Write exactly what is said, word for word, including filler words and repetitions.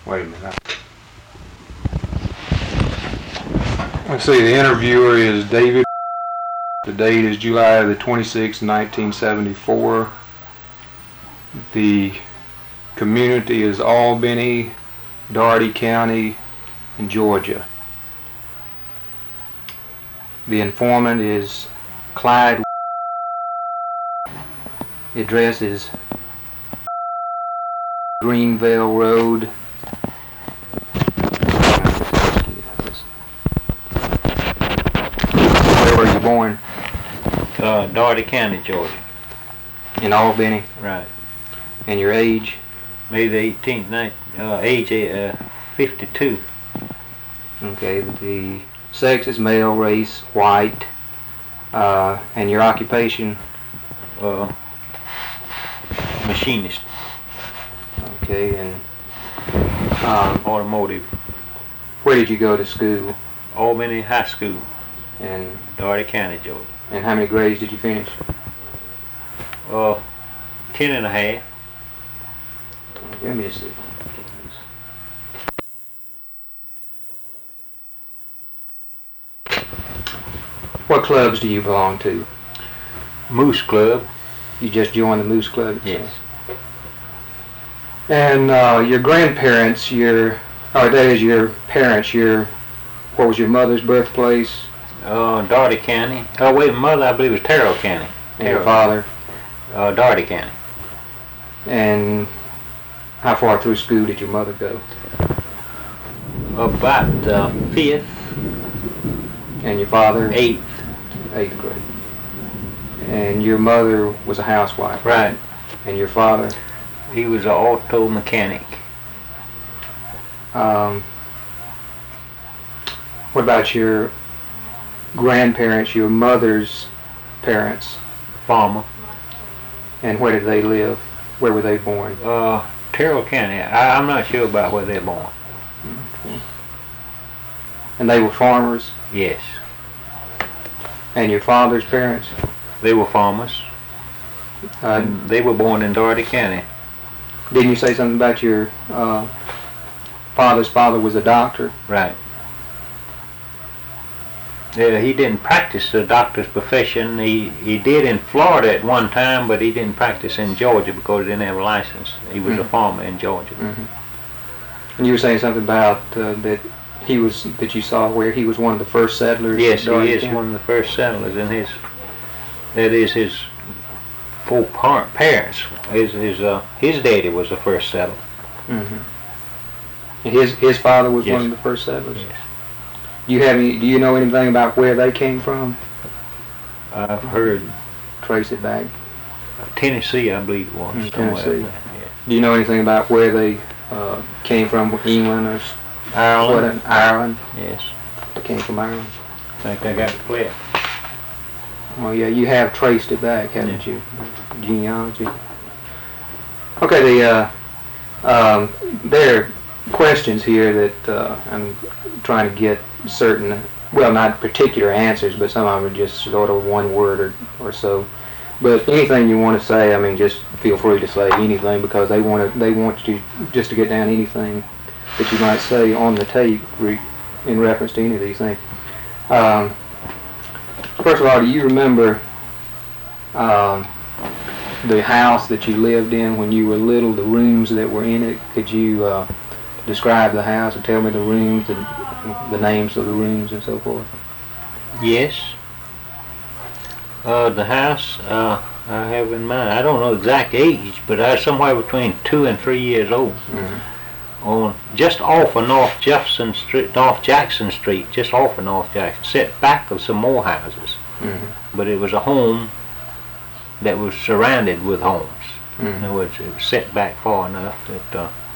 Wait a minute. Let's see, the interviewer is David. The date is July the twenty-sixth, nineteen seventy-four. The community is Albany, Dougherty County, in Georgia. The informant is Clyde. The address is Greenvale Road. Where were you born? Uh, Dougherty County, Georgia. In Albany? Right. And your age? May the eighteenth, night, uh, age uh, fifty-two. Okay, the sex is male, race, white, uh, and your occupation? Uh, machinist. Okay, and um, automotive. Where did you go to school? Albany High School. And Dougherty County, Georgia. And how many grades did you finish? Uh, ten and a half. Let me see. What clubs do you belong to? Moose Club. You just joined the Moose Club? Yes. And uh, your grandparents, your, or that is your parents, your, what was your mother's birthplace? Uh, Dougherty County. Oh wait, mother I believe was Terrell County. And your father? Uh, Dougherty County. And how far through school did your mother go? About uh, fifth. And your father? Eighth. Eighth grade. And your mother was a housewife? Right. And your father? He was an auto mechanic. Um, what about your grandparents, your mother's parents? Farmer. And where did they live? Where were they born? Uh, Terrell County. I, I'm not sure about where they're born. Okay. And they were farmers? Yes. And your father's parents? They were farmers. Uh, and they were born in Dougherty County. Didn't you say something about your uh, father's father was a doctor? Right. Yeah, he didn't practice the doctor's profession. He he did in Florida at one time, but he didn't practice in Georgia because he didn't have a license. He was mm-hmm. a farmer in Georgia. Mm-hmm. And you were saying something about uh, that he was that you saw where he was one of the first settlers. Yes, he is County? One of the first settlers, and his that is his four par- parents. His his uh, his daddy was the first settler. Mm-hmm. And his his father was yes. one of the first settlers. Yes. Do you have any? Do you know anything about where they came from? I've heard. Trace it back. Tennessee, I believe it was. Mm, Tennessee. Yeah. Do you know anything about where they uh, came from? England or Ireland? What, Ireland. Yes. They came from Ireland. I think I got it clear. Well, yeah, you have traced it back, haven't yeah. you? Genealogy. Okay, the uh, um, there are questions here that uh, I'm trying to get certain, well, not particular answers, but some of them are just sort of one word or, or so. But anything you want to say, I mean, just feel free to say anything because they want to, they want you just to get down anything that you might say on the tape re, in reference to any of these things. Um, first of all, do you remember um, the house that you lived in when you were little, the rooms that were in it? Could you uh, describe the house and tell me the rooms and the names of the rooms and so forth? Yes. Uh, the house uh, I have in mind, I don't know exact age, but I was somewhere between two and three years old. Mm-hmm. On just off of North Jefferson Street, North Jackson Street, just off of North Jackson, set back of some more houses. Mm-hmm. But it was a home that was surrounded with homes. Mm-hmm. In other words, it was set back far enough that uh,